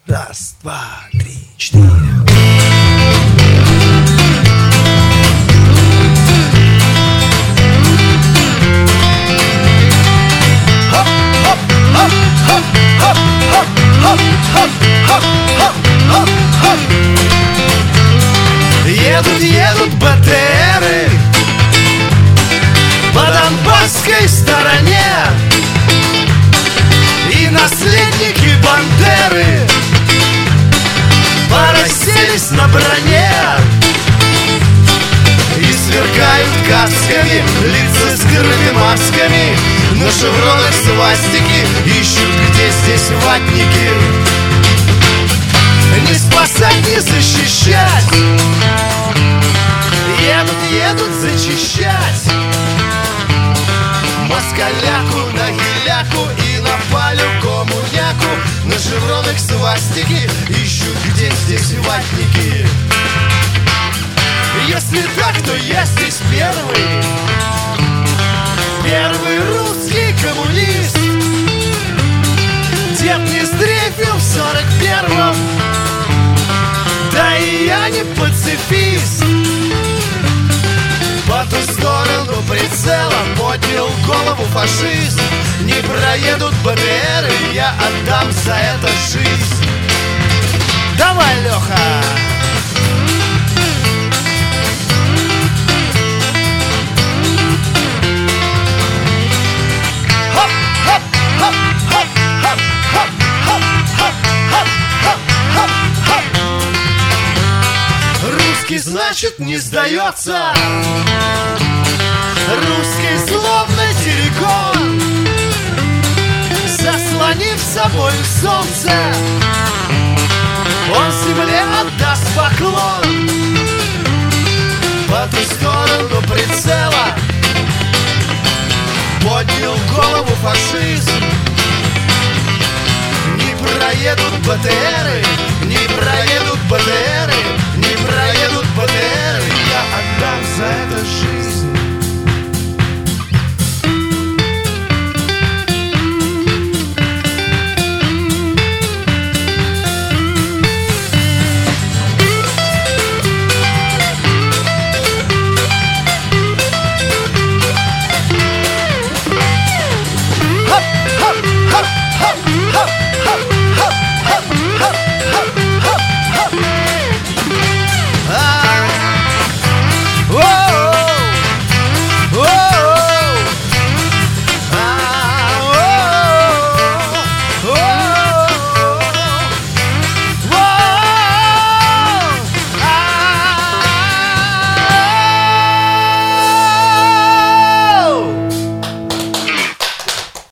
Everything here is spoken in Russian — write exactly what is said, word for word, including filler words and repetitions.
Раз, два, три, четыре. Едут, едут БТРы по донбасской стороне, и наследники Бандеры порасселись на броне. И сверкают касками лица с скрытыми масками, на шевронах свастики ищут, где здесь ватники. Не спасать, не защищать, едут, едут зачищать москаляку, на геляку и на палю коммуняку. На шевронах свастики ищут, где здесь ватники. Если так, то я здесь первый, первый русский коммунист. Дед не сдрейфил в сорок первом, да и я не пацифист. По ту сторону прицела поднял голову фашист. Не проедут БТРы, я отдам за это жизнь. Давай, Леха! Русский, значит, не сдается. Русский словно террикон, заслонив собой солнце, он земле отдаст поклон. По ту сторону прицела поднял голову фашист. Не проедут БТРы,